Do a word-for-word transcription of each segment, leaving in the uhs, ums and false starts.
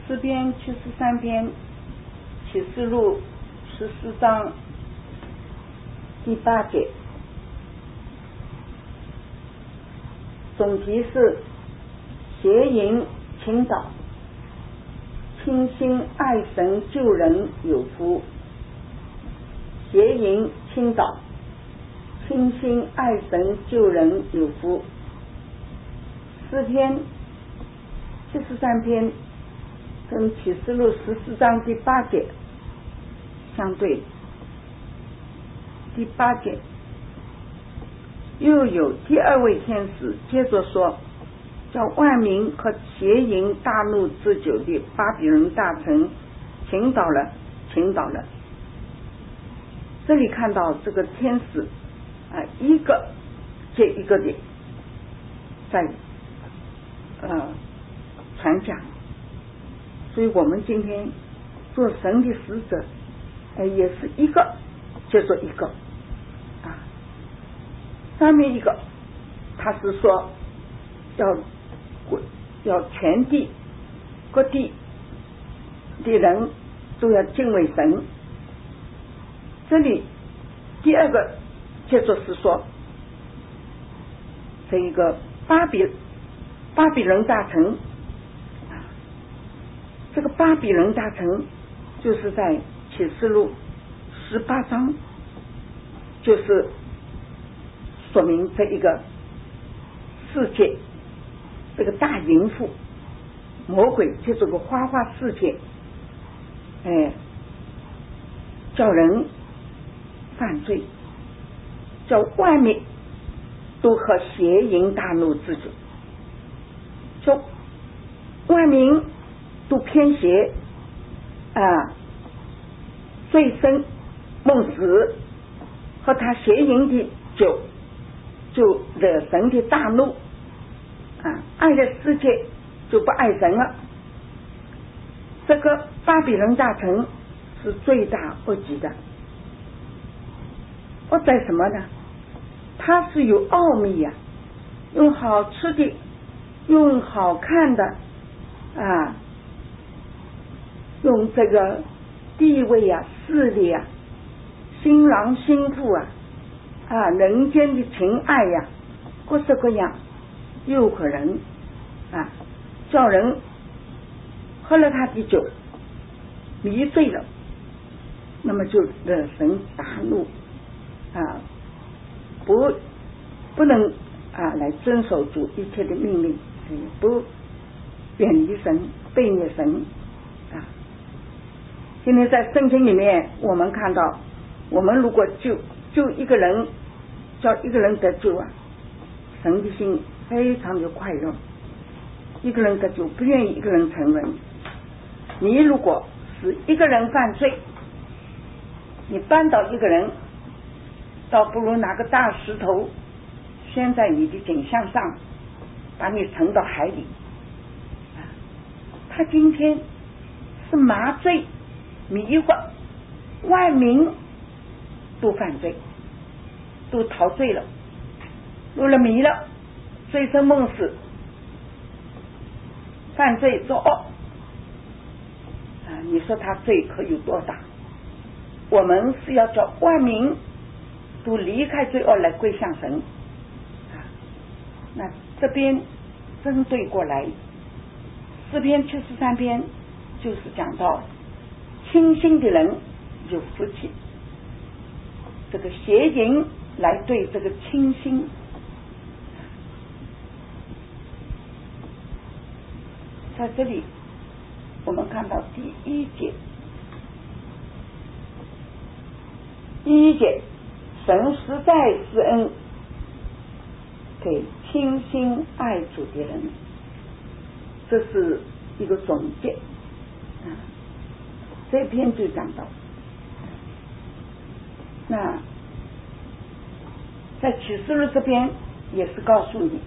诗篇七十三篇启示录十四章第八节，总题是邪淫倾倒，倾心爱神救人有福。邪淫倾倒，倾心爱神救人有福。诗篇七十三篇跟启示录十四章第八节相对。第八节，又有第二位天使接着说，叫万民和邪淫大怒之久的巴比伦大城倾倒了，倾倒了。这里看到这个天使啊，一个接一个的在呃传讲，所以我们今天做神的使者，呃、也是一个接着一个啊。上面一个他是说要要全地各地的人都要敬畏神。这里第二个接着是说，这一个巴比巴比伦大城，这个巴比伦大城就是在启示录十八章，就是说明这一个世界，这个大淫妇魔鬼就这个花花世界，哎，叫人犯罪，叫外面都和邪淫大怒之久，就外面都偏邪啊，醉生梦死，和他邪淫的酒就惹神的大怒啊，爱的世界就不爱神了。这个巴比伦大城是罪大恶极的，恶在什么呢？它是有奥秘呀、啊，用好吃的，用好看的啊，用这个地位啊、势力啊、新郎新妇啊啊，人间的情爱呀、啊，各式各样诱惑人啊，叫人喝了他的酒迷醉了，那么就惹神大怒啊，不不能啊来遵守主一切的命令，不远离神，背逆神啊。今天在圣经里面我们看到，我们如果救救一个人，叫一个人得救啊，神的心非常的快乐。一个人得救不愿意一个人承认，你如果是一个人犯罪，你扳倒一个人，倒不如拿个大石头拴在你的颈项上，把你沉到海里。他今天是麻醉迷惑，万民都犯罪，都陶醉了，入了迷了，醉生梦死，犯罪作恶啊！你说他罪可有多大？我们是要叫万民都离开罪恶来归向神啊！那这边针对过来，诗篇七十三篇就是讲到清心的人有福气，这个邪淫来对这个清心。在这里我们看到第一节，第一节，神实在施恩给清心爱主的人，这是一个总结啊。这篇就讲到，那在启示录这边也是告诉你，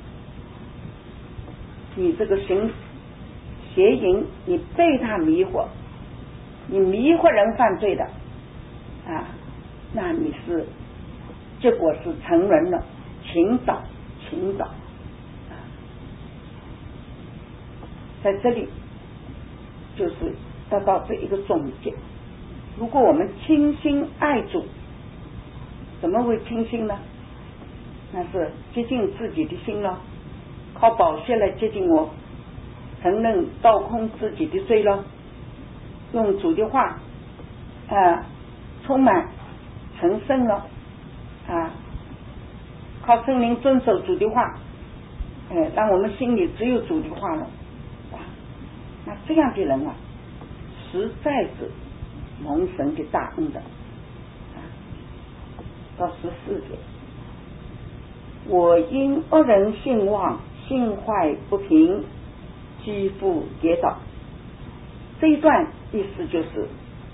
你这个行邪淫，你被他迷惑，你迷惑人犯罪的啊，那你是结果是成人了，倾倒倾倒啊。在这里就是得到这一个总结。如果我们倾心爱主，怎么会倾心呢？那是接近自己的心了，靠宝血来接近我，承认倒空自己的罪了，用主的话啊充满成圣了啊，靠圣灵遵守主的话，哎，让我们心里只有主的话了啊。那这样的人啊，实在是蒙神的大恩的啊。到十四节，我因恶人兴旺，心怀不平，肌肤跌倒。这一段意思就是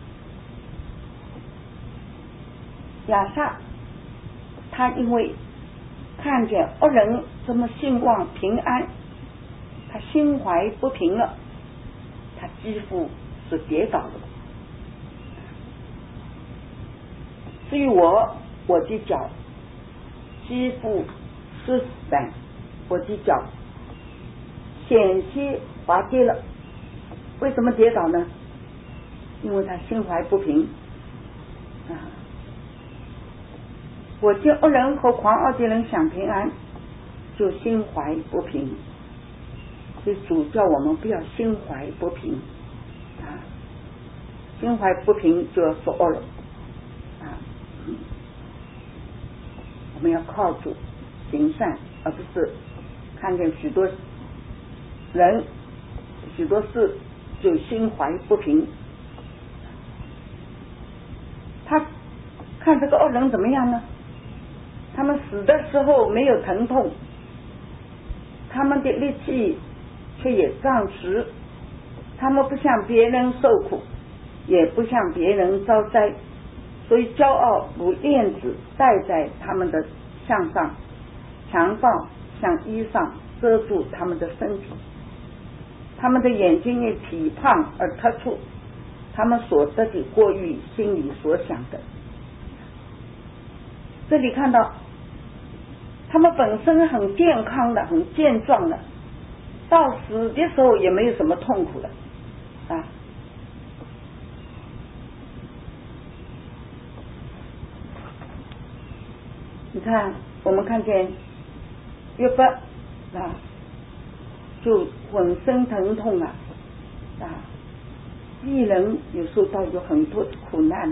亚撒他因为看见恶人这么兴旺平安，他心怀不平了，他肌肤是跌倒了。至于我，我的脚肌肤是散，我的脚险些滑跌了。为什么跌倒呢？因为他心怀不平啊！我见恶人和狂傲的人享平安，就心怀不平。所以主叫我们不要心怀不平啊！心怀不平就要作恶了啊！我们要靠主行善，而不是看见许多人许多事就心怀不平。他看这个恶人怎么样呢？他们死的时候没有疼痛，他们的力气却也丧失，他们不向别人受苦，也不向别人遭灾，所以骄傲如链子戴在他们的项上，强暴像衣裳遮住他们的身体，他们的眼睛也体胖而突出，他们所得的过于心里所想的。这里看到他们本身很健康的，很健壮的，到死的时候也没有什么痛苦的啊。你看我们看见约伯啊，就浑身疼痛啊啊，一人有时候到有很多苦难呢、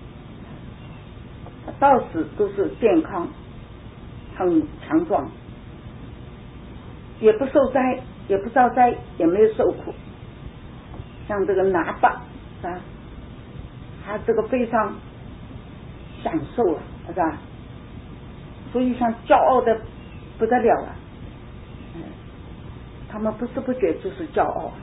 啊，到死都是健康很强壮，也不受灾，也不遭灾，也没有受苦。像这个拿巴啊，他这个非常享受了，是吧？所以像骄傲的不得了啊，嗯，他们不知不觉就是骄傲。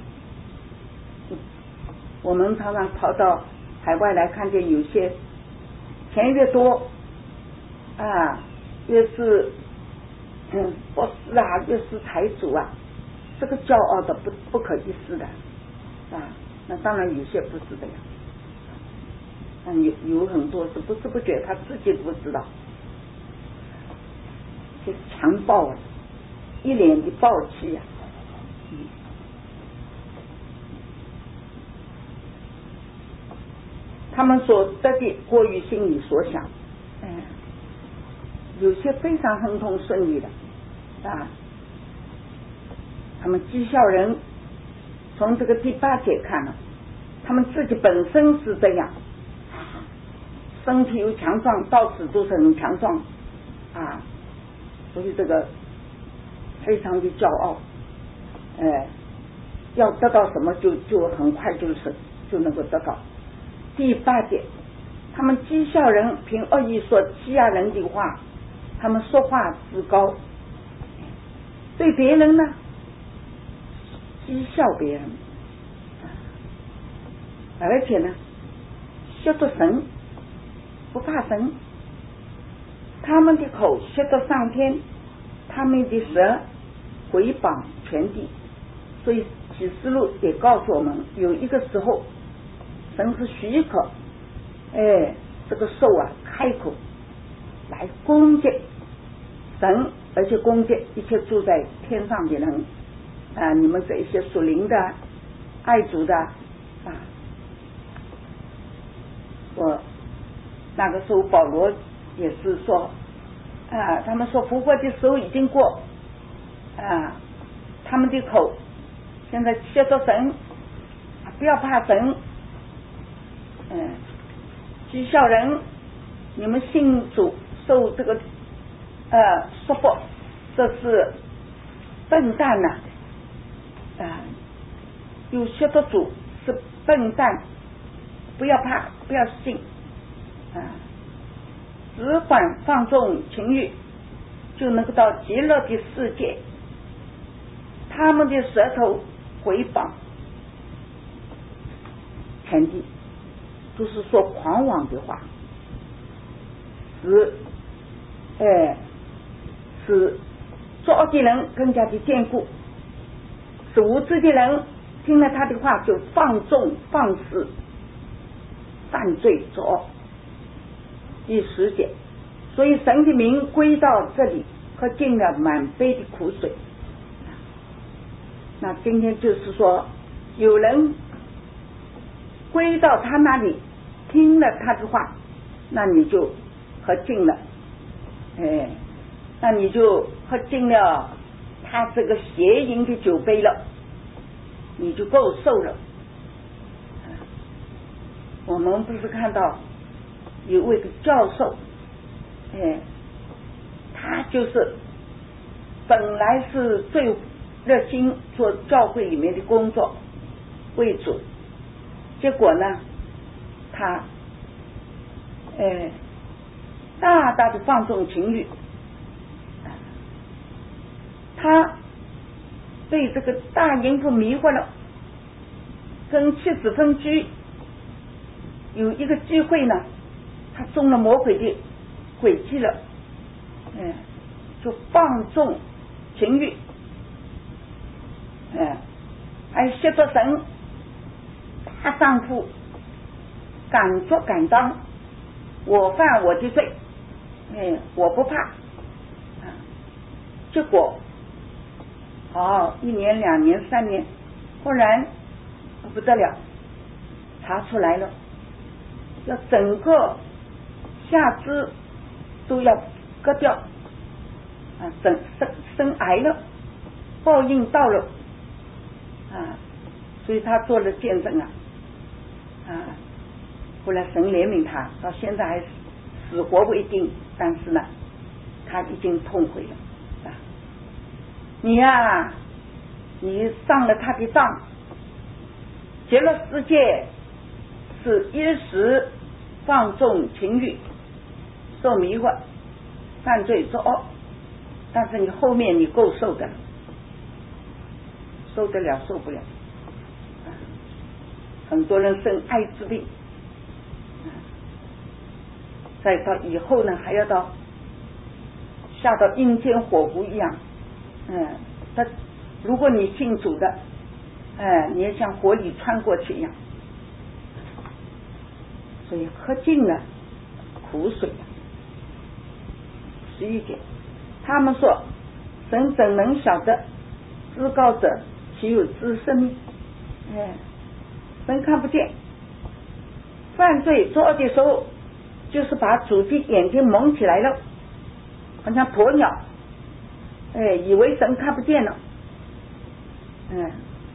我们常常跑到海外来，看见有些钱越多啊，越是嗯博士啊，越是财主啊，这个骄傲的不不可一世的啊。那当然有些不是的呀，但有有很多是不知不觉他自己不知道，是强暴啊，一脸的暴气呀、啊。嗯，他们所得的过于心里所想，嗯，有些非常亨通顺利的啊，他们讥笑人。从这个第八节看了，他们自己本身是这样，身体又强壮，到此都是很强壮啊，所以这个非常的骄傲，哎，要得到什么就就很快就是就能够得到。第八节，他们讥笑人，凭恶意说欺压人的话，他们说话自高，对别人呢讥笑别人，而且呢学着神，不怕神，他们的口学着上天，他们的舌毁谤全地。所以启示录也告诉我们，有一个时候神是许可哎这个兽啊开口来攻击神，而且攻击一切住在天上的人啊，你们这一些属灵的爱主的啊，我那个时候保罗也是说啊，他们说复活的时候已经过啊，他们的口现在接着神，不要怕神，嗯，讥笑人，你们信主受这个呃束缚，这是笨蛋呐、啊，啊，有些的主是笨蛋，不要怕，不要信啊，只管放纵情欲，就能够到极乐的世界。他们的舌头回谤天地，都是说狂妄的话，使哎使作恶的人更加的坚固，使无知的人听了他的话就放纵放肆，犯罪作恶。第十节，所以神的名归到这里，喝尽了满杯的苦水。那今天就是说，有人归到他那里，听了他的话，那你就喝尽了，哎，那你就喝尽了他这个邪淫的酒杯了，你就够受了。我们不是看到有位的教授，哎，他就是本来是最热心做教会里面的工作为主，结果呢，他呃大大的放纵情欲，他被这个大淫妇迷惑了，跟妻子分居，有一个机会呢，他中了魔鬼的诡计了，嗯，就放纵情欲，嗯，还学着神，大丈夫敢作敢当，我犯我的罪，嗯，我不怕，啊，结果哦，一年两年三年，忽然不得了，查出来了，要整个下肢都要割掉，啊，生生生癌了，报应到了，啊，所以他做了见证啊，啊，后来神怜悯他，到现在还死活不一定，但是呢，他已经痛悔了啊。你呀、啊，你上了他的当，结了世界，是一时放纵情欲，受迷惑，犯罪作恶，但是你后面你够受的，受得了受不了。很多人生艾滋病，再到以后呢，还要到下到阴间火湖一样，嗯，他如果你信主的，哎，你也像火里穿过去一样，所以喝尽了苦水。十一节，他们说神怎能晓得至高者岂有知生命？哎，神看不见，犯罪作恶的时候，就是把主的眼睛蒙起来了，好像鸵鸟，哎，以为神看不见了，嗯，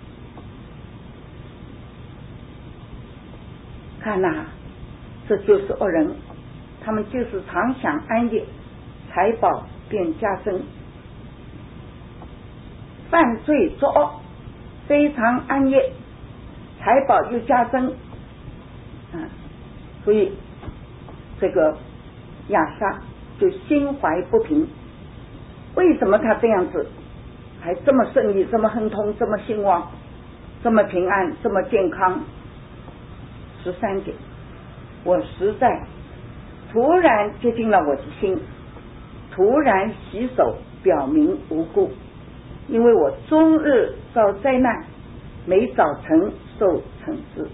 看呐、啊，这就是恶人，他们就是常想安逸，财宝便加增，犯罪作恶，非常安逸，财宝又加增，啊，所以这个亚撒就心怀不平。为什么他这样子还这么顺利，这么亨通，这么兴旺，这么平安，这么健康？十三节，我实在突然接近了我的心，突然洗手表明无辜，因为我终日遭灾难，每早晨受惩治。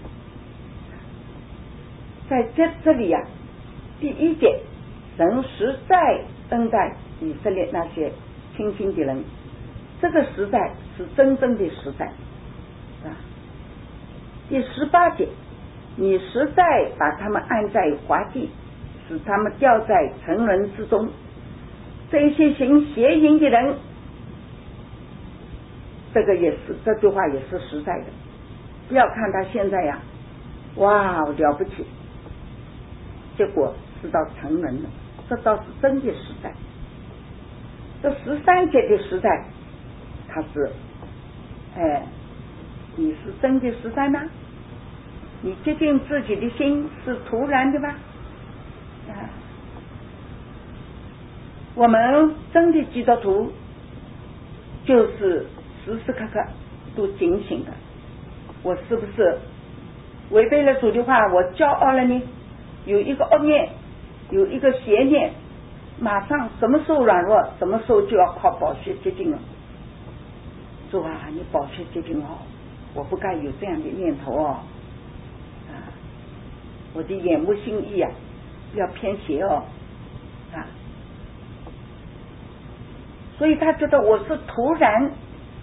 在这这里呀、啊，第一节，神实在恩待以色列那些亲近的人，这个时代是真正的时代啊！ 第十八节，你实在把他们按在滑地，使他们掉在沉沦之中。这些行邪淫的人，这个也是，这句话也是实在的。不要看他现在呀，哇，了不起，结果是到沉沦了，这倒是真的实在。这十三节的实在，他是，哎，你是真的实在吗？你决定自己的心是突然的吗？啊，我们真的基督徒就是时时刻刻都警醒的。我是不是违背了主的话，我骄傲了呢？有一个恶念，有一个邪念，马上什么时候软弱，什么时候就要靠宝血洁净了。主啊，你宝血洁净哦，我不该有这样的念头哦。啊，我的眼目心意啊，不要偏邪哦。啊，所以他觉得我是突然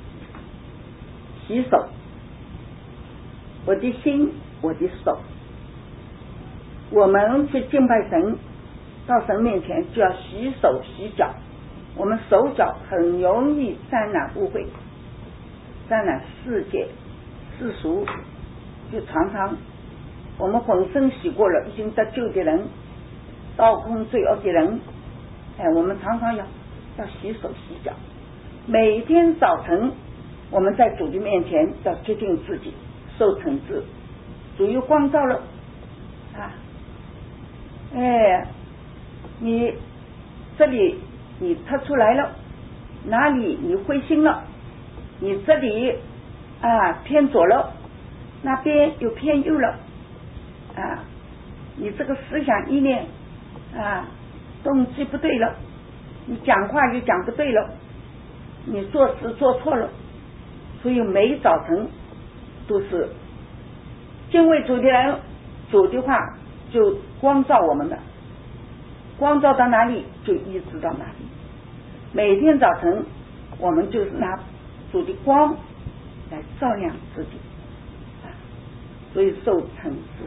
洗手，我的心，我的手。我们去敬拜神，到神面前就要洗手洗脚，我们手脚很容易沾染污秽，沾染世界世俗，就常常我们浑身洗过了，已经得救的人，倒空罪恶的人，哎，我们常常要要洗手洗脚。每天早晨我们在主的面前要洁净自己，受惩治，主又光照了啊，哎，你这里你测出来了，哪里你灰心了，你这里啊偏左了，那边又偏右了啊，你这个思想意念啊动机不对了，你讲话又讲不对了，你做事做错了。所以每早晨都是敬畏主的人，主的话就光照我们的，光照到哪里就医治到哪里。每天早晨我们就是拿主的光来照亮自己，所以受惩治。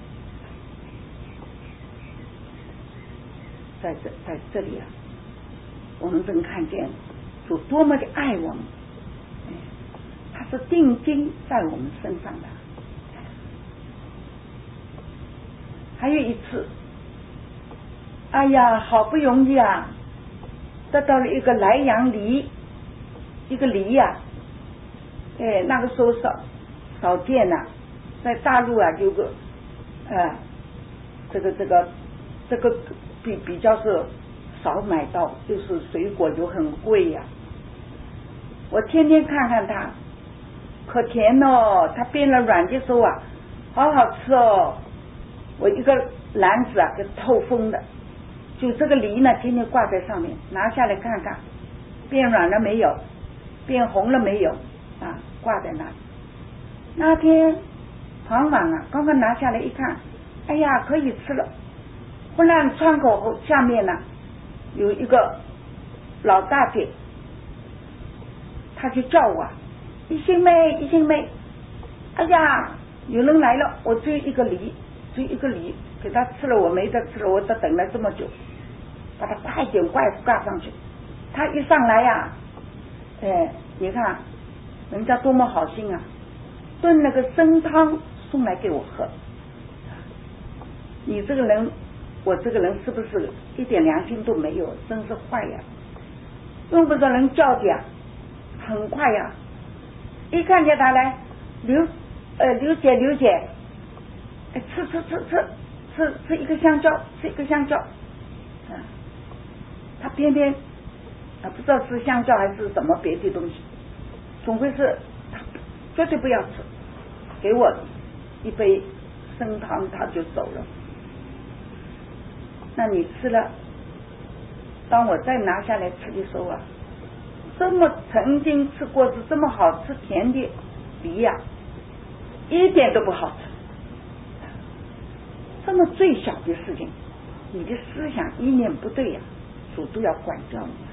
在这在这里啊，我们正看见主多么的爱我们，他是定睛在我们身上的。还有一次，哎呀，好不容易啊，得到了一个莱阳梨，一个梨呀、啊，哎，那个时候少少见呐、啊，在大陆啊有个，呃，这个这个这个比比较是少买到，就是水果就很贵呀、啊。我天天看看它，可甜哦，它变了软的时候啊，好好吃哦。我一个篮子啊，就透风的，就这个梨呢，天天挂在上面，拿下来看看，变软了没有，变红了没有啊，挂在那里。那天傍晚啊，刚刚拿下来一看，哎呀，可以吃了。忽然窗口下面呢，有一个老大姐，她就叫我，一心妹，一心妹，哎呀，有人来了，我追一个梨。就一个梨给他吃了，我没得吃了，我都等了这么久，把他快点快挂上去。他一上来呀、啊，哎，你看人家多么好心啊，炖那个参汤送来给我喝。你这个人，我这个人是不是一点良心都没有？真是坏呀！用不着人叫的呀，很快呀，一看见他来，刘呃刘姐刘姐。哎，吃吃吃吃吃吃一个香蕉，吃一个香蕉，啊，他偏偏啊不知道是香蕉还是什么别的东西，总归是他绝对不要吃，给我一杯参汤他就走了。那你吃了，当我再拿下来吃的时候啊，这么曾经吃过是这么好吃甜的梨呀、啊，一点都不好吃。这么最小的事情，你的思想意念不对呀、啊，主都要管教你。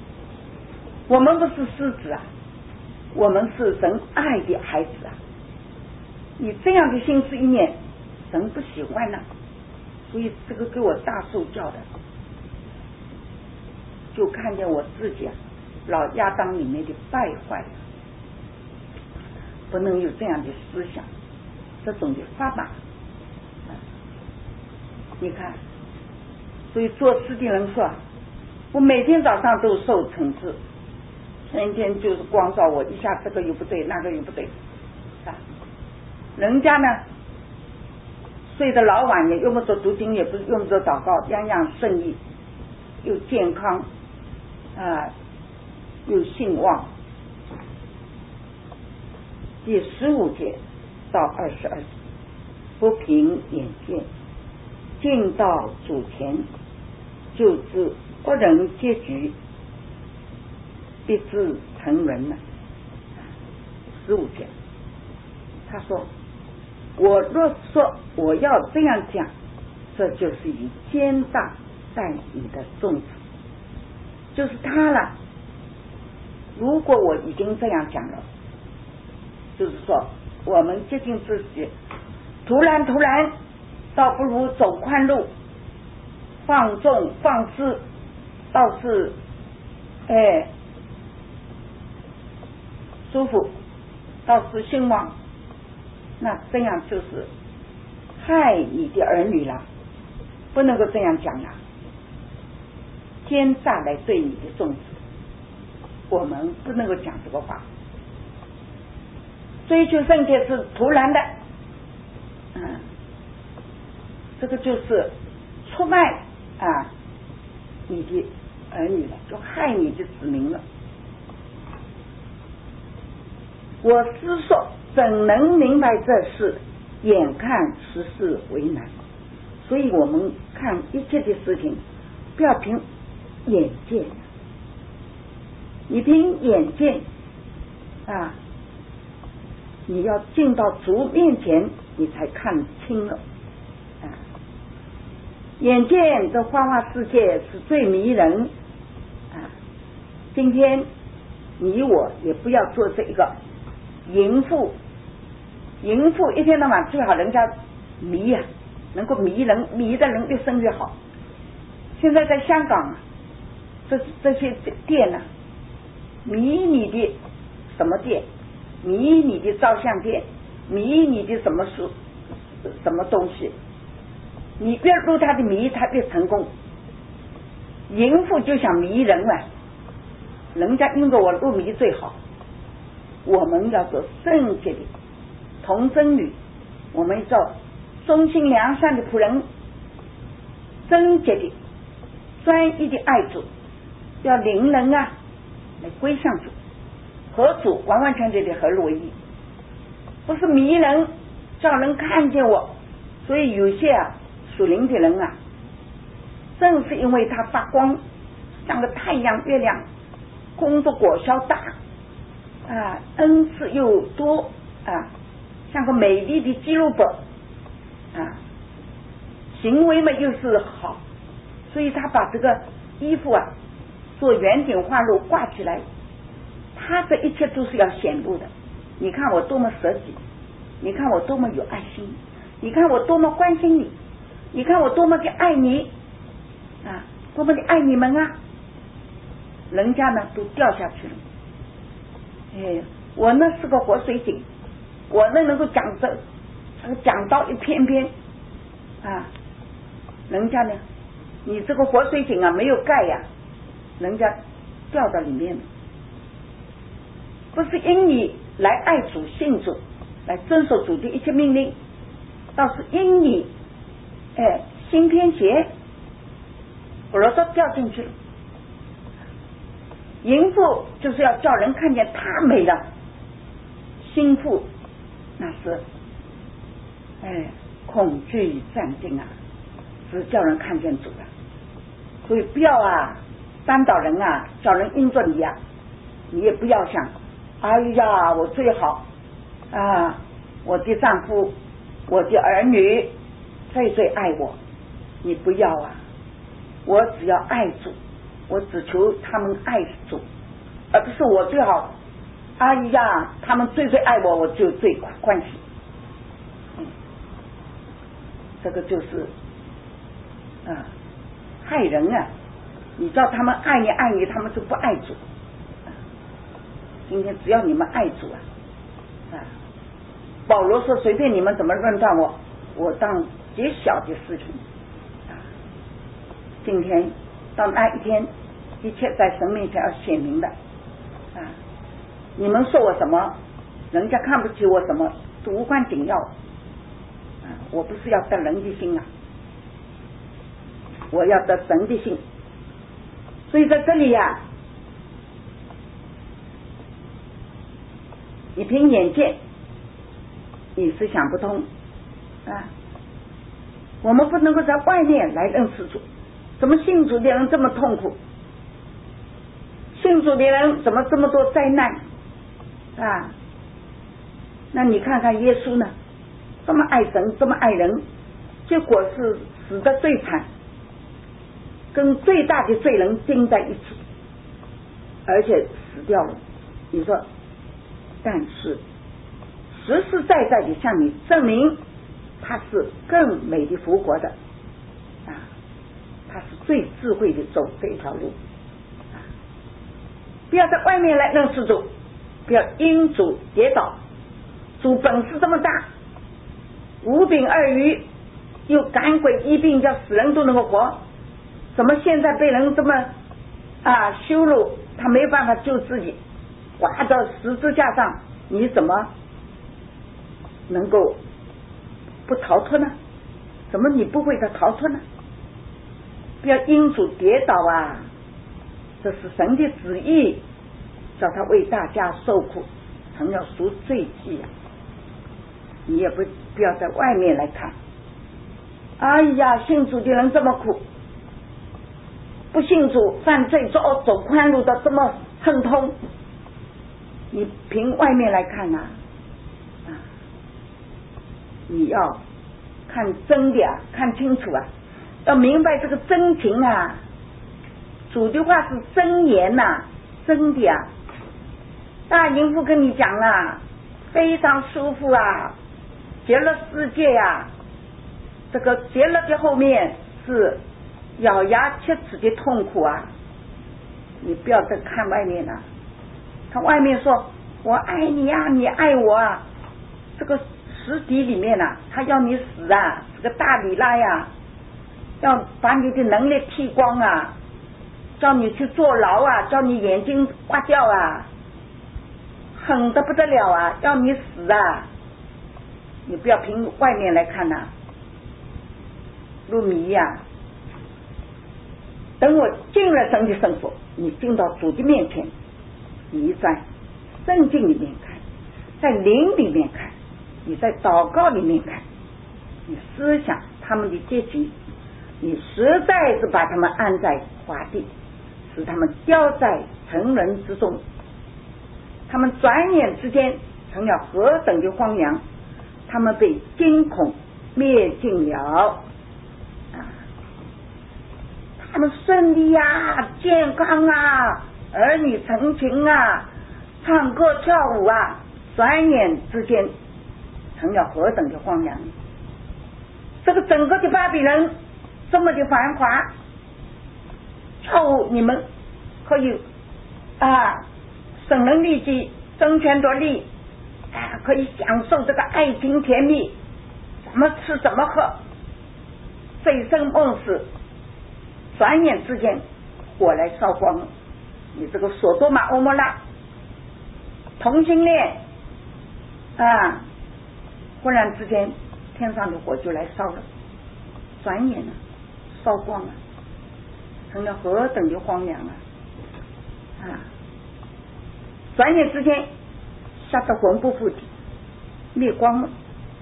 我们不是狮子啊，我们是神爱的孩子啊， 你这样的心思一念，神不喜欢了，所以这个给我大受教的，就看见我自己啊，老亚当里面的败坏了，不能有这样的思想，这种的法码。你看，所以做事的人说，我每天早上都受惩治，天天就是光照我，一下这个又不对，那个又不对啊。人家呢睡得老晚，也用不着读经，也不用不着祷告，样样顺利，又健康啊，又兴旺。第十五节到二十二节，不凭眼见，进到主前，就知恶人结局必至成人了。十五节，他说：“我若说我要这样讲，这就是以奸诈待你的众子，就是他了。如果我已经这样讲了，就是说我们接近自己，突然突然，倒不如走宽路，放纵放肆，倒是哎舒服，倒是兴旺。那这样就是害你的儿女了，不能够这样讲了。奸诈来对你的众子，我们不能够讲这个话。追求圣洁是突然的，嗯，这个就是出卖啊你的儿女了，就害你的子民了。我思说，怎能明白这事？眼看实事为难。所以我们看一切的事情，不要凭眼见，你凭眼见啊，你要进到主面前，你才看清了啊。眼见这花花世界是最迷人啊！今天你我也不要做这一个淫妇，淫妇一天到晚最好人家迷啊，能够迷人，迷的人越生越好。现在在香港，这这些店呢、啊，迷你的什么店，迷你的照相店，迷你的什么书什么东西，你越入他的迷，他越成功。淫妇就想迷人了，人家因着我入迷最好。我们要做圣洁的童贞女，我们做忠心良善的仆人，贞洁的专一的爱主，要领人啊来归向主，和主完完全全的合而为一，不是迷人叫人看见我。所以有些啊属灵的人啊，正是因为他发光，像个太阳月亮，工作果效大啊，恩赐又多啊，像个美丽的基路伯啊，行为嘛又是好，所以他把这个衣服啊做圆顶花露挂起来，他这一切都是要显露的。你看我多么舍己，你看我多么有爱心，你看我多么关心你，你看我多么的爱你啊，多么的爱你们啊，人家呢都掉下去了。哎，我呢是个活水井，我呢能够讲这讲到一篇篇啊，人家呢你这个活水井啊没有盖呀、啊，人家掉到里面了。不是因你来爱主信主来遵守主的一切命令，倒是因你哎心偏邪，我都掉进去了。淫妇就是要叫人看见她美了，心腹那是哎恐惧战惊啊，只叫人看见主了。所以不要啊扳倒人啊，叫人因着你啊，你也不要想哎呀我最好啊，我的丈夫我的儿女最最爱我，你不要啊，我只要爱主，我只求他们爱主，而不是我最好哎呀他们最最爱我，我就最欢喜。 这个就是啊害人啊！你叫他们爱你爱你，他们就不爱主。今天只要你们爱主啊，啊，保罗说随便你们怎么论断我，我当极小的事情啊。今天到那一天，一切在神面前要显明的啊。你们说我什么，人家看不起我什么，都无关紧要啊。我不是要得人的心啊，我要得神的心。所以在这里呀、啊，你凭眼见你是想不通啊。我们不能够在外面来认识主，怎么信主的人这么痛苦，信主的人怎么这么多灾难啊？那你看看耶稣呢，这么爱神这么爱人，结果是死得最惨，跟最大的罪人钉在一起，而且死掉了。你说，但是实实在在的向你证明他是更美的复活的啊，他是最智慧的走这一条路啊。不要在外面来认识主，不要因主跌倒。主本事这么大，五饼二鱼又赶鬼医病，叫死人都能够活，怎么现在被人这么啊羞辱，他没有办法救自己，挂到十字架上，你怎么能够不逃脱呢？怎么你不会的逃脱呢？不要因主跌倒啊，这是神的旨意，叫他为大家受苦，曾要赎罪祭啊。你也不不要在外面来看，哎呀，信主的人这么苦，不信主犯罪走走宽路的这么亨通，你凭外面来看啊，啊，你要看真的啊，看清楚啊，要明白这个真情啊。主的话是真言呐、啊，真的啊。大淫妇跟你讲啊，非常舒服啊，结了世界啊，这个结了的后面是咬牙切齿的痛苦啊。你不要再看外面了、啊，看外面说我爱你啊，你爱我啊，这个实体里面啊，他要你死啊，这个大里拉呀，要把你的能力剃光啊，叫你去坐牢啊，叫你眼睛刮掉啊，狠得不得了啊，要你死啊。你不要凭外面来看呐、啊，如米呀、啊，等我进了神的圣所，你进到主的面前，你在圣经里面看，在灵里面看，你在祷告里面看，你思想他们的结局，你实在是把他们按在华地，使他们掉在成人之中，他们转眼之间成了何等的荒凉，他们被惊恐灭尽了啊！他们顺利啊，健康啊，儿女成群啊，唱歌跳舞啊，转眼之间成了何等的荒凉。这个整个的巴比伦这么的繁华，跳舞你们可以啊省人利己，争权夺利啊，可以享受这个爱情甜蜜，怎么吃怎么喝，醉生梦死，转眼之间火来烧光了。你这个索多玛欧摩拉同性恋啊，忽然之间天上的火就来烧了，转眼了烧光了，成了何等的荒凉啊！啊，转眼之间吓得魂不附体，灭光了。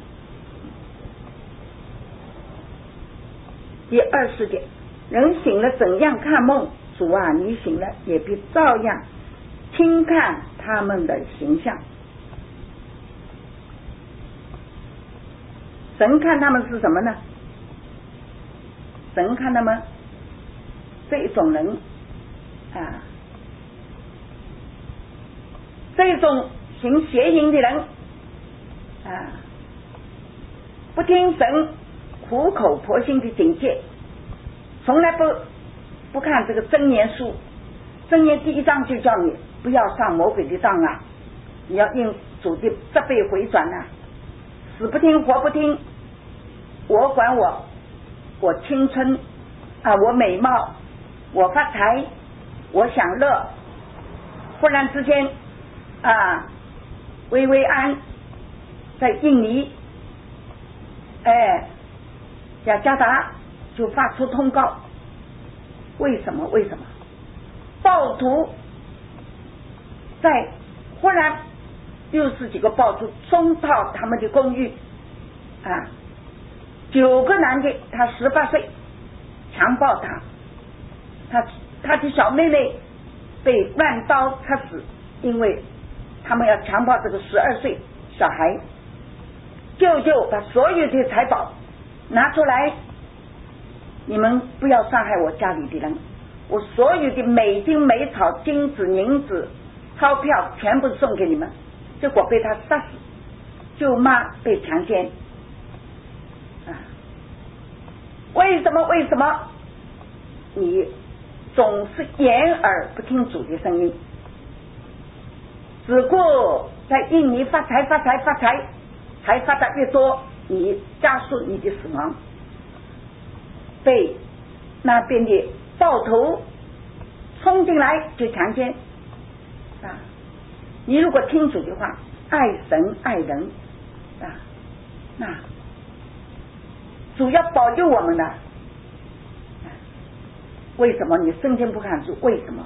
第二十点，人醒了怎样看梦？主啊，你醒了也必照样轻看他们的形象。神看他们是什么呢？神看他们这种人啊，这种行邪淫的人啊，不听神苦口婆心的警戒，从来不不看这个箴言书。箴言第一章就叫你不要上魔鬼的当啊，你要应主的责备回转啊，死不听活不听，我管我，我青春啊，我美貌，我发财，我享乐，忽然之间啊，薇薇安在印尼，哎，雅加达就发出通告，为什么？为什么？暴徒在忽然六十几个暴徒冲到他们的公寓啊，九个男的，他十八岁，强暴他，他他的小妹妹被乱刀插死，因为他们要强暴这个十二岁小孩。舅舅把所有的财宝拿出来，你们不要伤害我家里的人，我所有的美金美草金子银子钞票全部送给你们。结果被他杀死，舅妈被强奸啊！为什么？为什么你总是掩耳不听主的声音？只顾在印尼发财发财发财，财发的越多，你加速你的死亡，被那边的暴徒冲进来就强奸啊！你如果听主的话，爱神爱人啊，那主要保佑我们的。为什么你圣经不看主？为什么？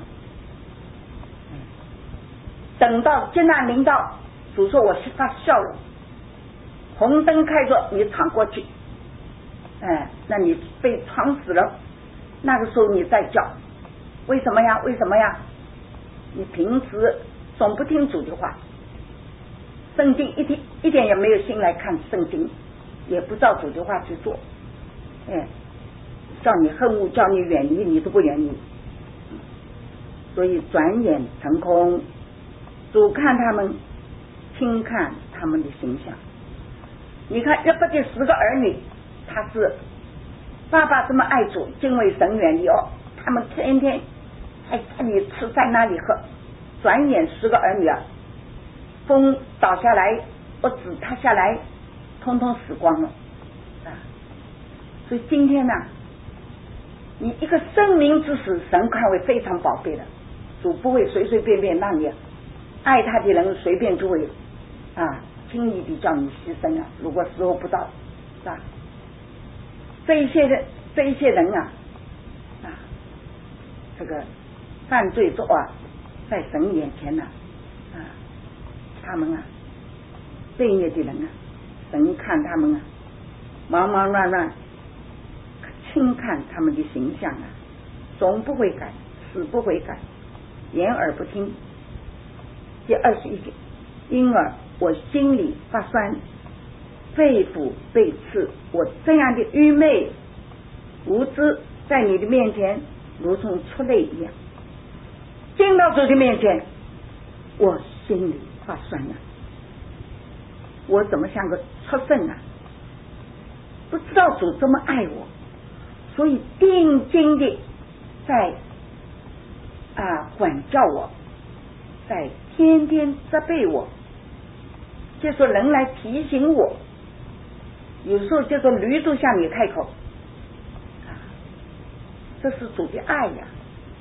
等到艰难临到，主说我是发笑容，红灯开着，你闯过去，哎，那你被闯死了，那个时候你再叫，为什么呀？为什么呀？你平时总不听主的话，圣经一点一点也没有心来看圣经，也不照主的话去做，哎，叫你恨恶，叫你远离，你都不远离，所以转眼成空。主看他们，轻看他们的形象。你看约伯的十个儿女，他是爸爸这么爱主，敬畏神，远离哦，他们天天在这里吃，在那里喝，转眼十个儿女啊，风倒下来，屋子塌下来，通通死光了啊！所以今天呢、啊，你一个生命之死，神看为非常宝贝的，主不会随随便便让你爱他的人随便就会啊轻易的叫你牺牲啊，如果时候不到是吧？这一些人这一些人啊啊这个犯罪作啊，在神眼前呢 啊, 啊他们啊罪孽的人啊，神看他们啊忙忙乱乱，轻看他们的形象啊，总不会改，死不会改，掩耳不听。第二十一节，因而我心里发酸，肺腑被刺，我这样的愚昧无知，在你的面前如同出泪一样。进到主的面前，我心里发酸了，我怎么像个畜生啊？不知道主这么爱我，所以定睛的在啊管教我，在天天责备我，就说人来提醒我，有时候就说驴都向你开口，啊，这是主的爱呀，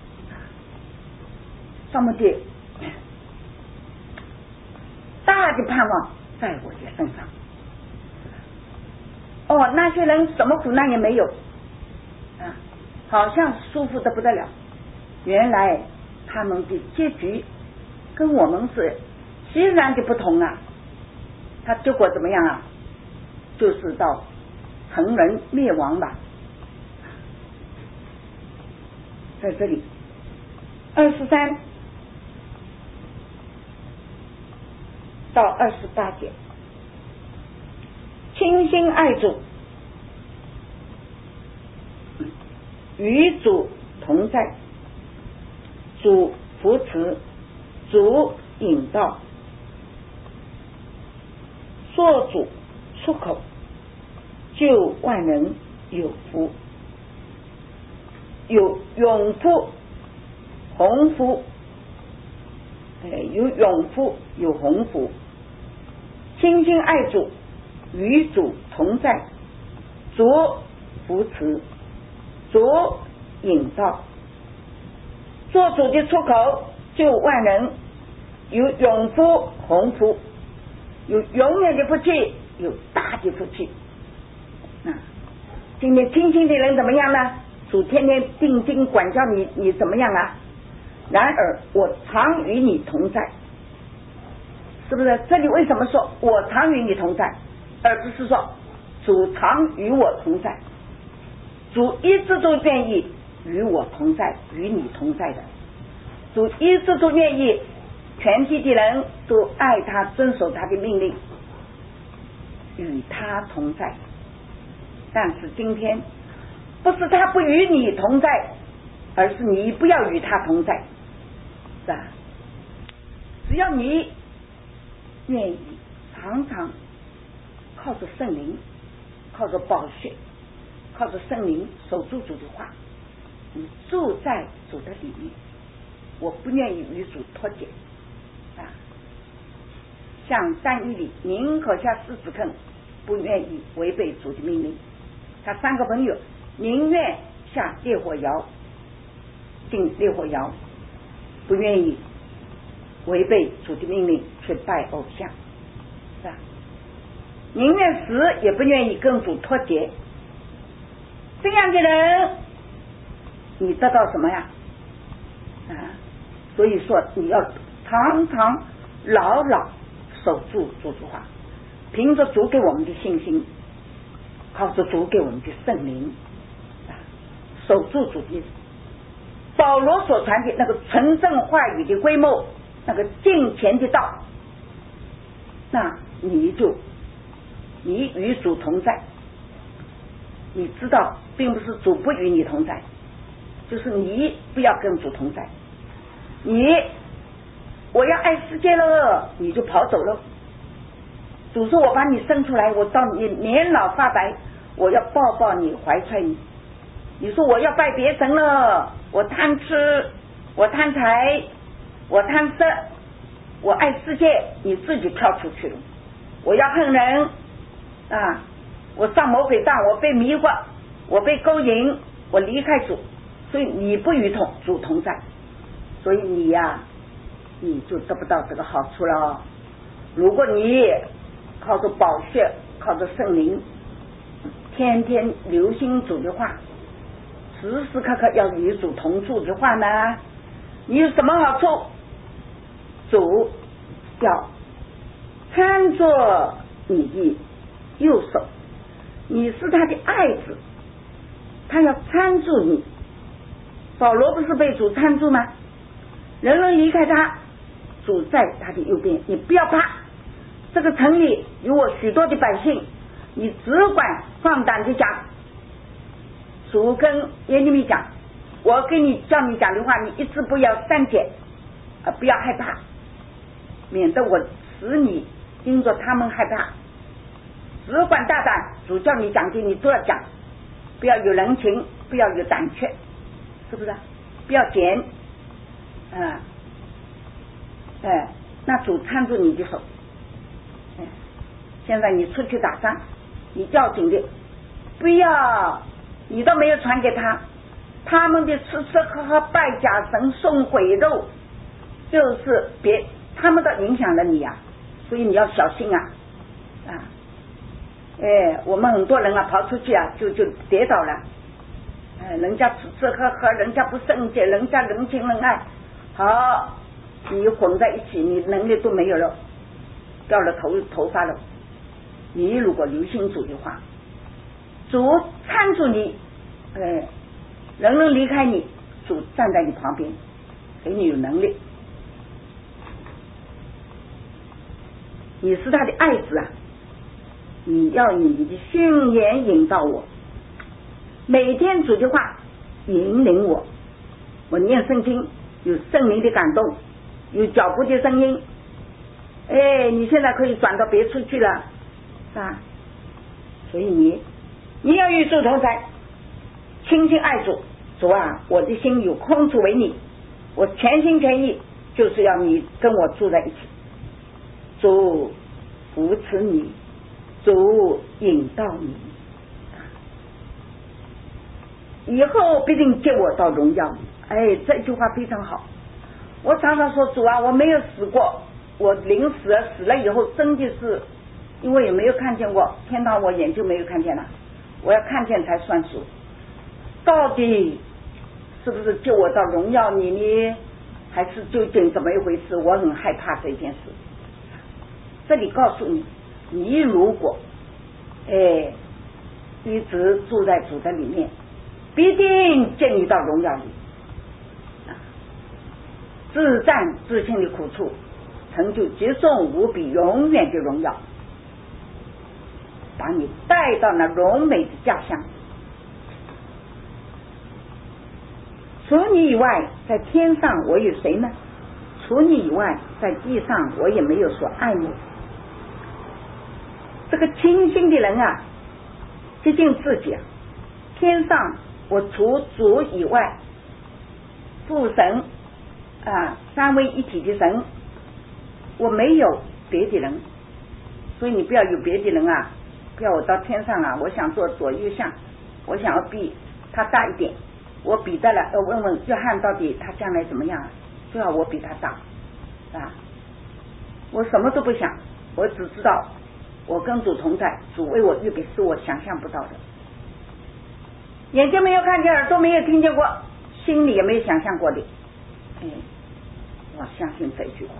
这么的大的盼望在我的身上。哦，那些人什么苦难也没有啊，好像舒服的不得了，原来他们的结局跟我们是截然的不同啊！他结果怎么样啊？就是到成人灭亡吧。在这里，二十三到二十八节，倾心爱主，与主同在，主扶持，主引导，说主出口， 救万人有福，有永福、鸿福，有永福有鸿福，亲近爱主，与主同在，主扶持，主引导，做主的出口，救万人，有永福鸿福，有永远的福气，有大的福气。啊，今天听信的人怎么样呢？主天天定睛管教你，你怎么样啊？然而我常与你同在，是不是？这里为什么说我常与你同在，而不是说主常与我同在？主一直都愿意与我同在，与你同在的。主一直都愿意全体的人都爱他，遵守他的命令，与他同在。但是今天不是他不与你同在，而是你不要与他同在，是吧？只要你愿意常常靠着圣灵，靠着宝血，靠着圣灵守住主的话，你住在主的里面。我不愿意与主脱节啊，像但以理宁可下狮子坑，不愿意违背主的命令。他三个朋友宁愿下烈火窑，进烈火窑，不愿意违背主的命令去拜偶像，是吧？宁愿死也不愿意跟主脱节。这样的人你得到什么呀？啊，所以说你要常常牢牢守住主的话，凭着主给我们的信心，靠着主给我们的圣灵，啊，守住主的保罗所传的那个纯正话语的规模，那个敬虔的道，那你就你与主同在。你知道并不是主不与你同在，就是你不要跟主同在。你我要爱世界了，你就跑走了。主说我把你生出来，我到你年老发白，我要抱抱你，怀揣你。你说我要拜别神了，我贪吃，我贪财，我贪色，我爱世界，你自己跳出去了。我要恨人啊，我上魔鬼当，我被迷惑，我被勾引，我离开主，所以你不与同主同在，所以你呀、啊，你就得不到这个好处了。如果你靠着宝血，靠着圣灵，天天留心主的话，时时刻刻要与主同住的话呢，你有什么好处？主要参作你的右手，你是他的爱子，他要搀助你。保罗不是被主搀助吗？人人离开他，主在他的右边，你不要怕。这个城里有我许多的百姓，你只管放胆的讲。主跟耶利米讲，我跟你叫你讲的话，你一直不要删减，呃，不要害怕，免得我使你因着他们害怕。只管大胆，主叫你讲的你都要讲，不要有人情，不要有胆怯，是不是？不要减，啊，哎，那主搀住你的手。哎，现在你出去打仗，你要紧的，不要，你都没有传给他，他们的吃吃喝喝拜假神送鬼肉，就是别他们都影响了你呀、啊，所以你要小心啊啊！哎，我们很多人啊跑出去啊就就跌倒了，哎，人家吃吃喝喝，人家不圣洁，人家人情人爱，好，你混在一起，你能力都没有了，掉了头头发了。你如果留心主的话，主搀住你，哎，人人离开你，主站在你旁边，给你有能力。你是他的爱子啊，你要以你的训言引导我，每天主的话引领我，我念圣经有圣灵的感动，有脚步的声音，哎，你现在可以转到别处去了，是吧？所以你你要与主同在，亲亲爱主。主啊，我的心有空处为你，我全心全意就是要你跟我住在一起。主扶持你，主引导你，以后必定接我到荣耀里。哎，这句话非常好。我常常说，主啊，我没有死过，我临死了死了以后真的是因为也没有看见过天堂，我眼就没有看见了，我要看见才算数。到底是不是救我到荣耀里呢？还是究竟怎么一回事？我很害怕这件事。这里告诉你，你如果哎一直住在主的里面，必定见你到荣耀里，自战自清的苦处，成就极重无比永远的荣耀，把你带到那荣美的家乡。除你以外，在天上我有谁呢？除你以外，在地上我也没有所爱慕。这个清心的人啊，接近自己啊。天上我除主以外，父神啊，三位一体的神，我没有别的人。所以你不要有别的人啊，不要我到天上啊，我想做左右相，我想要比他大一点。我比得了，要问问约翰到底他将来怎么样，最好我比他大啊！我什么都不想，我只知道我跟主同在，主为我预备是我想象不到的，眼睛没有看见，耳朵没有听见过，心里也没有想象过的。哎，我相信这句话。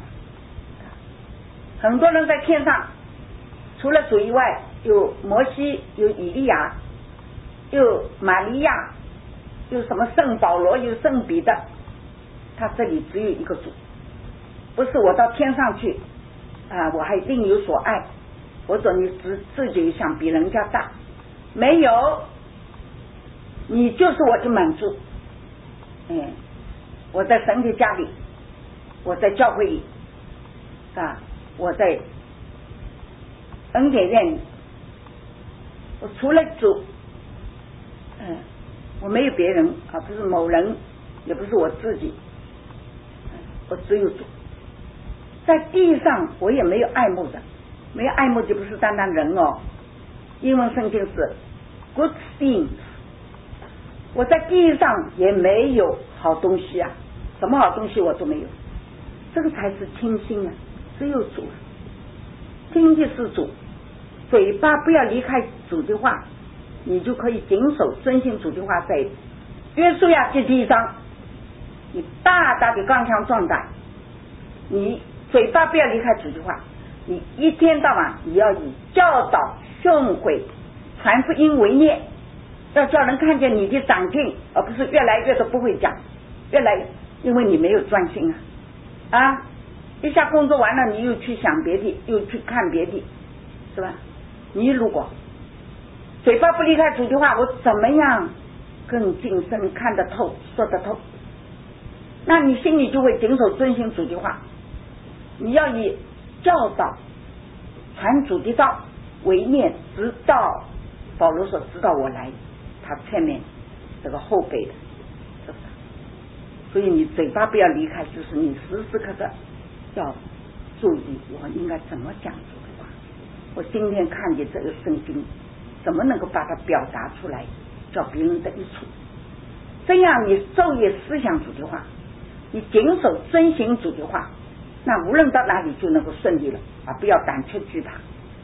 很多人在天上，除了主以外，有摩西，有以利亚，有玛利亚，有什么圣保罗，有圣彼得，他这里只有一个主。不是我到天上去啊，我还另有所爱，我说你自自己想比人家大，没有，你就是我的满足。嗯，我在神的家里，我在教会里啊，我在恩典院里，我除了主，嗯，我没有别人啊，不是某人，也不是我自己，我只有主。在地上我也没有爱慕的，没有爱慕的不是单单人哦，英文圣经是 good things。我在地上也没有好东西啊，什么好东西我都没有，这个才是清心啊，只有主，听的是主，嘴巴不要离开主的话，你就可以谨守遵行主的话。在约书亚记第一章，你大大的刚强壮胆，你嘴巴不要离开主的话，你一天到晚你要以教导训诲传福音为念，要叫人看见你的长进，而不是越来越都不会讲，越来因为你没有专心啊啊！一下工作完了，你又去想别的，又去看别的，是吧？你如果嘴巴不离开主的话，我怎么样更谨慎看得透说得透？那你心里就会谨守遵行主的话，你要以教导传主的道为念，直到保罗说直到我来，他前面这个后辈的，是不是？所以你嘴巴不要离开，就是你时时刻刻要注意我应该怎么讲主的话。我今天看见这个圣经，怎么能够把它表达出来，叫别人的益处？这样你昼夜思想主的话，你谨守遵行主的话，那无论到哪里就能够顺利了啊！不要胆怯惧怕。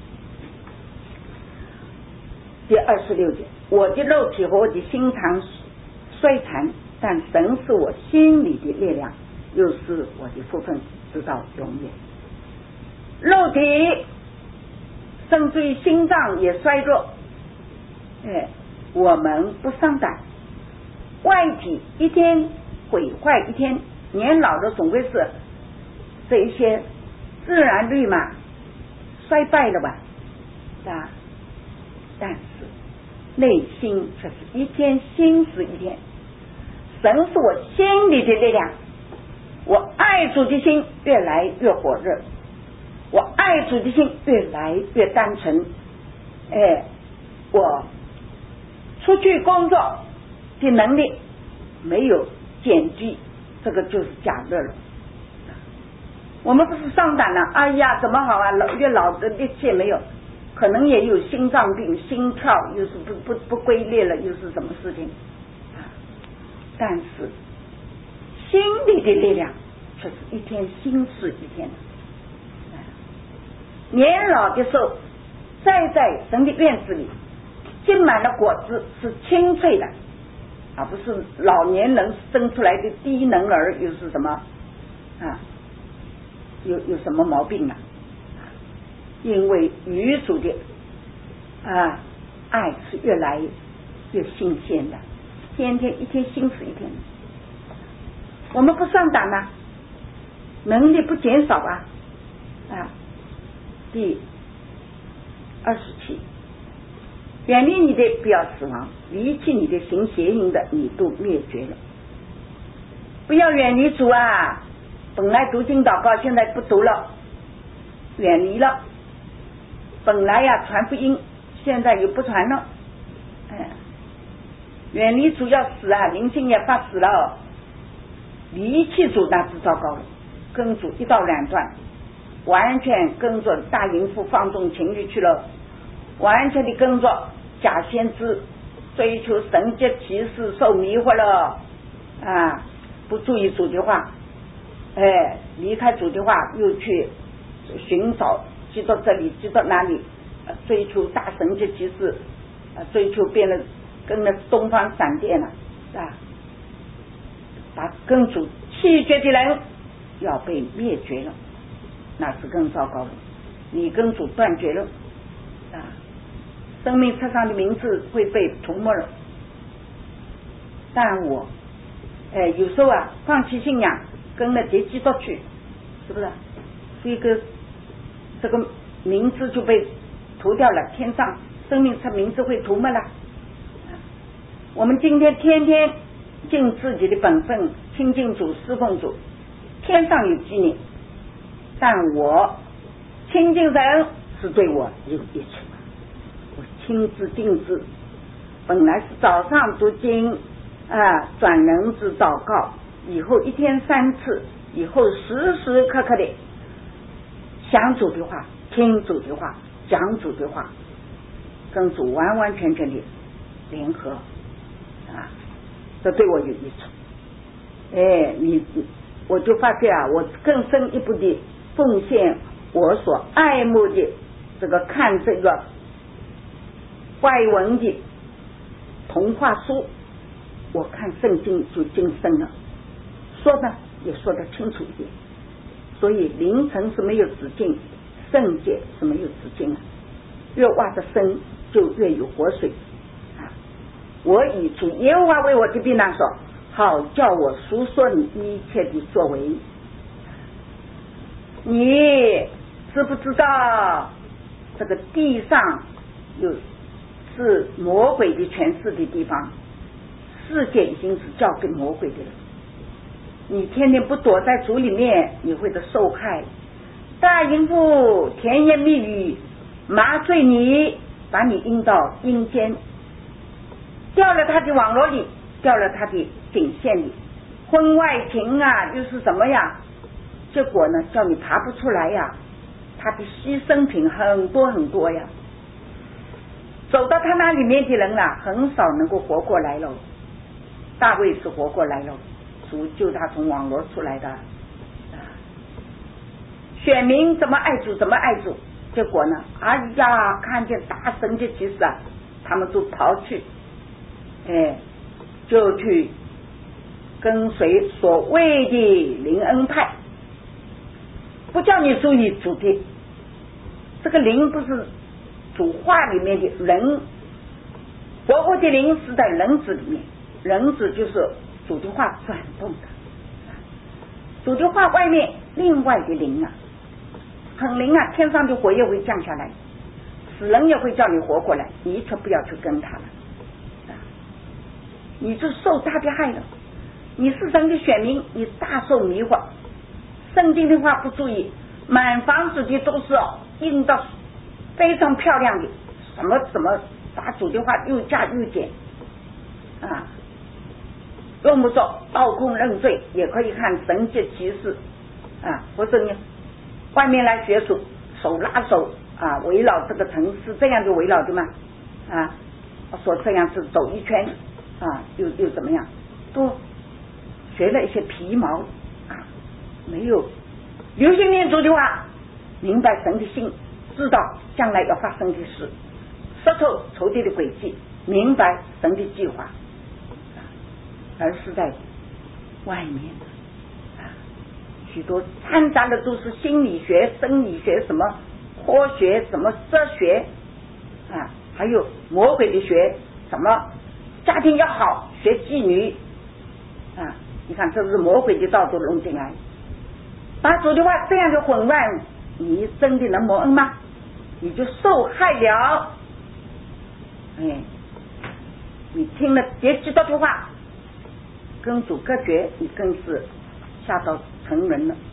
第二十六节，我的肉体和我的心肠衰残，但神是我心里的力量，又是我的福分，直到永远。肉体甚至于心脏也衰弱，哎，我们不伤胆。外体一天毁坏一天，年老的总归是这一些自然律嘛，衰败了吧，啊，但是内心却是一天新是一天。神是我心里的力量，我爱主的心越来越火热，我爱主的心越来越单纯，哎，我出去工作的能力没有减低，这个就是假乐了。我们不是上胆了，哎呀怎么好啊，老越老的力气没有，可能也有心脏病，心跳又是不不不规律了，又是什么事情啊？但是心里的力量却是一天新似一天的。年老的时候栽在神的院子里，结满了果子，是清脆的，而不是老年人生出来的低能儿又是什么啊？有有什么毛病啊？因为与主的啊爱是越来越新鲜的，天天一天新似一天。我们不上胆啊，能力不减少啊啊！第二十七，远离你的不要死亡，离弃你的行邪淫的，你都灭绝了。不要远离主啊！本来读经祷告，现在不读了，远离了。本来呀传福音，现在又不传了。哎，远离主要死啊，灵性也发死了。离弃主那是糟糕了，跟主一刀两断，完全跟着大淫妇放纵情欲去了，完全的跟着假先知追求神迹奇事，受迷惑了啊！不注意主的话，哎，离开主的话，又去寻找基督这里基督那里，追求大神迹奇事，追求变了跟那东方闪电了啊！把跟主弃绝的人要被灭绝了，那是更糟糕了。你跟主断绝了啊，生命册上的名字会被涂抹了。但我哎，有时候啊，放弃信仰，跟了敌基督去，是不是？这个这个名字就被涂掉了，天上生命册名字会涂抹了。我们今天天天尽自己的本分，亲近主，侍奉主，天上有纪念，但我亲近人是对我有益处。我亲自定制，本来是早上读经啊，转人子祷告，以后一天三次，以后时时刻刻的想主的话，听主的话，讲主的话，跟主完完全全的联合啊，这对我有益处。哎，你我就发觉啊，我更深一步的奉献我所爱慕的这个看这个外文的童话书，我看圣经就精深了，说的也说得清楚一点。所以凌晨是没有止境，圣洁是没有止境啊，越挖得深就越有活水啊！我以主耶和华为我的避难所，好叫我述说你一切的作为。你知不知道这个地上有是魔鬼的权势的地方，世界已经是交给魔鬼的了。你天天不躲在主里面，你会的受害。大淫妇甜言蜜语麻醉你，把你引到阴间，掉了他的网络里，掉了他的颈线里。婚外情啊，又是什么呀？结果呢，叫你爬不出来呀。他的牺牲品很多很多呀，走到他那里面的人啊，很少能够活过来了。大卫是活过来了，主救他从网罗出来的。选民怎么爱主怎么爱主，结果呢，哎呀，看见大神迹奇事啊，他们都跑去，哎，就去跟随所谓的灵恩派，不叫你注意主的这个灵，不是主话里面的人，活活的灵是在人子里面，人子就是主的话转动的，主的话外面另外的灵啊，很灵啊，天上的火也会降下来，死人也会叫你活过来，你却不要去跟他了，你就受他的害了。你是神的选民，你大受迷惑，圣经的话不注意，满房子的都是印到非常漂亮的，什么什么把主的话又加又减， 啊。用不着倒空认罪，也可以看神迹奇事啊，或者呢，外面来学术，手拉手啊，围绕这个城是这样就围绕的吗？啊，说这样是走一圈啊，又又怎么样？都学了一些皮毛啊，没有留心念主的话，明白神的心，知道将来要发生的事，识透仇敌的诡计，明白神的计划。而是在外面的啊，许多掺杂的都是心理学、生理学、什么科学、什么哲学啊，还有魔鬼的学，什么家庭要好，学妓女啊，你看这是魔鬼的道都弄进来，把主的话这样的混乱，你真的能蒙恩吗？你就受害了。哎，你听了别知道的话。跟主隔绝，你更是吓到成人了。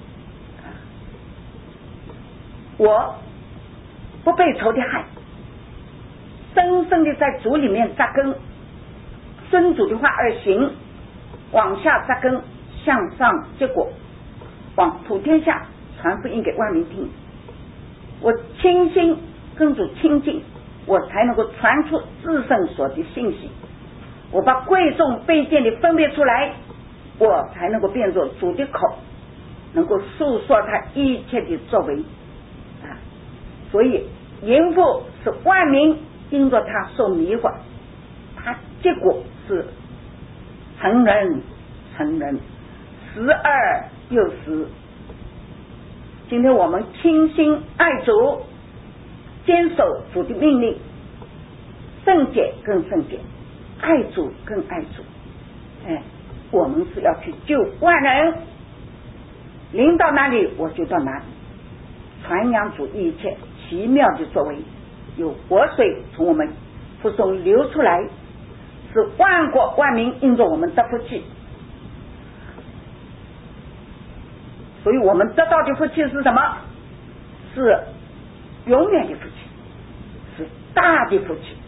我不被仇敌害，深深的在主里面扎根，遵主的话而行，往下扎根，向上结果，往普天下传福音给万民听。我清心跟主亲近，我才能够传出至圣所的信息。我把贵重卑贱的分别出来，我才能够变作主的口，能够诉说他一切的作为啊！所以淫妇是万民因着他受迷惑，他结果是成人成人，时而又时。今天我们倾心爱主，坚守主的命令，圣洁更圣洁，爱主更爱主。哎，我们是要去救万人，临到哪里我就到哪里，传扬主一切奇妙的作为，有活水从我们腹中流出来，使万国万民因着我们得福气。所以我们得到的福气是什么？是永远的福气，是大的福气。